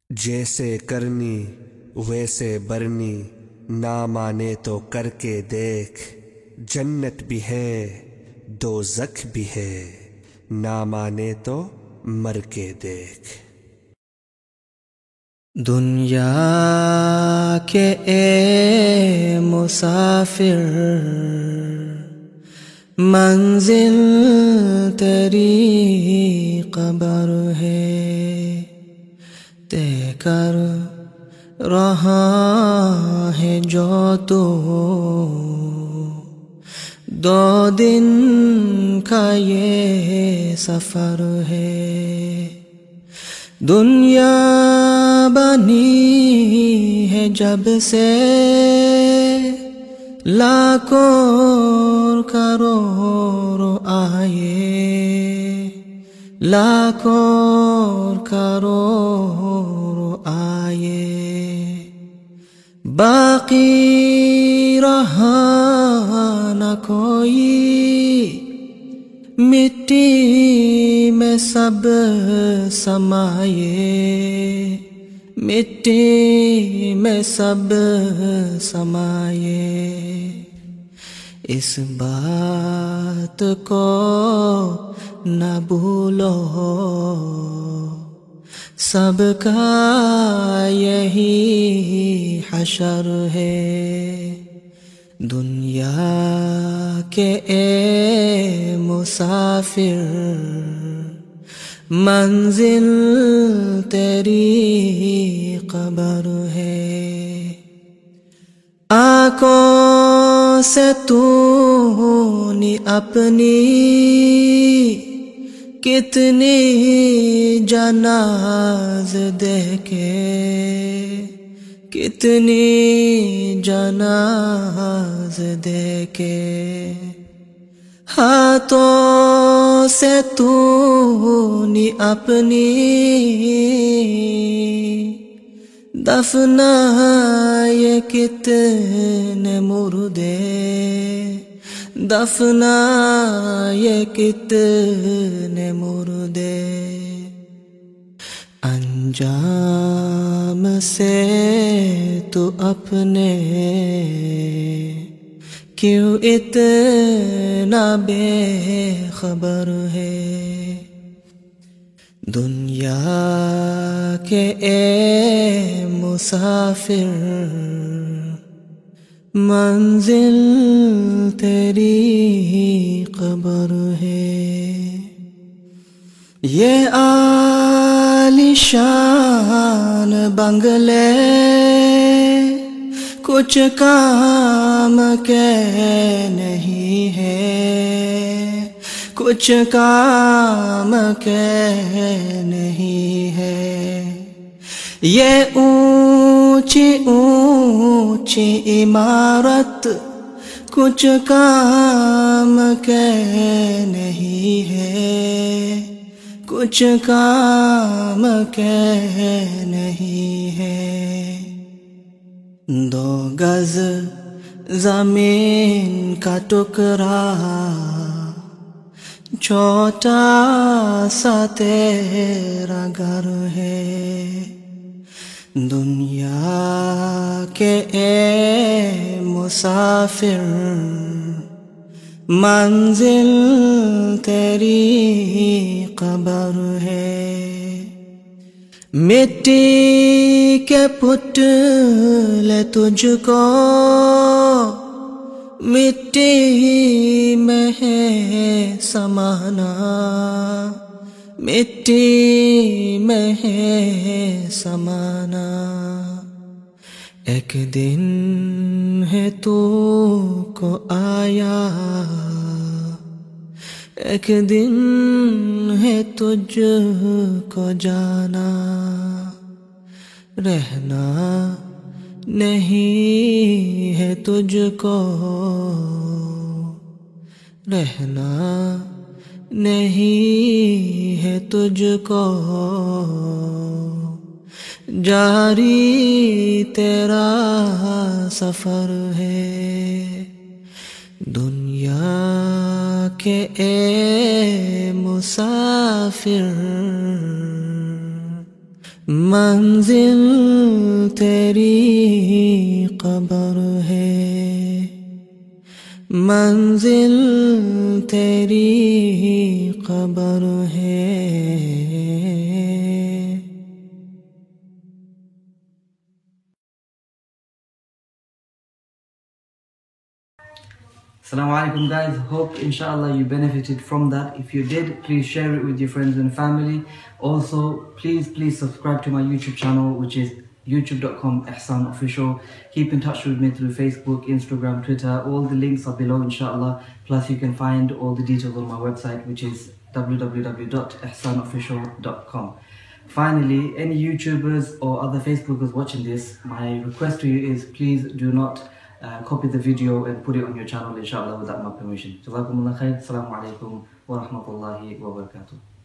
جیسے کرنی ویسے برنی، نہ مانے تو کر کے دیکھ، جنت بھی ہے دوزخ بھی ہے، نہ مانے تو مر کے دیکھ۔ دنیا کے اے مسافر، منزل تیری قبر ہے، طے کر رہا ہے جو تو، 2 دن کا یہ سفر ہے۔ دنیا بنی ہے جب سے، لاکھوں کروڑ آئے، لاکھوں کروڑ آئے، باقی رہا نہ کوئی، مٹی میں سب سمائے، مٹی میں سب سمائے۔ اس بات کو نہ بھولو، سب کا یہی حشر ہے۔ دنیا کے اے مسافر، منزل تیری قبر ہے۔ آنکھوں سے تو نے اپنی کتنی جناز دیکھے، کتنی جناز دیکھے، ہاتھوں سے تو نے اپنی دفنائے کتنے مردے، دفنائے کتنے مردے۔ انجام سے تو اپنے کیوں اتنا بے خبر ہے؟ دنیا کے اے مسافر، منزل تیری قبر ہے۔ یہ عالی شان بنگلے کچھ کام کے نہیں ہے، کچھ کام کے نہیں ہے۔ یہ اونچی اونچی عمارت کچھ کام کے نہیں ہے، کچھ کام کے نہیں ہے۔ 2 گز زمین کا ٹکڑا، چھوٹا سا تیرا گھر ہے۔ دنیا کے اے مسافر، منزل تیری قبر ہے۔ مٹی کے پتلے تجھ کو مٹی میں ہے سمانا، مٹی میں ہے سمانا۔ ایک دن ہے تو کو آیا، ایک دن ہے تجھ کو جانا، رہنا نہیں ہے تجھ کو، رہنا نہیں ہے تجھ کو، جاری تیرا سفر ہے۔ دنیا کے اے مسافر، मंजिल तेरी कब्र है, मंजिल तेरी कब्र है। Assalamu alaikum guys, hope inshallah you benefited from that. If you did, please share it with your friends and family. Also, please subscribe to my YouTube channel, which is youtube.com Ihsan Official. Keep in touch with me through Facebook, Instagram, Twitter. All the links are below inshallah. Plus you can find all the details on my website, which is www.ihsanofficial.com. Finally, any YouTubers or other Facebookers watching this, my request to you is please do not copy the video and put it on your channel inshallah without my permission. Jazakumullah khair. Assalamu alaikum wa rahmatullahi wa barakatuh.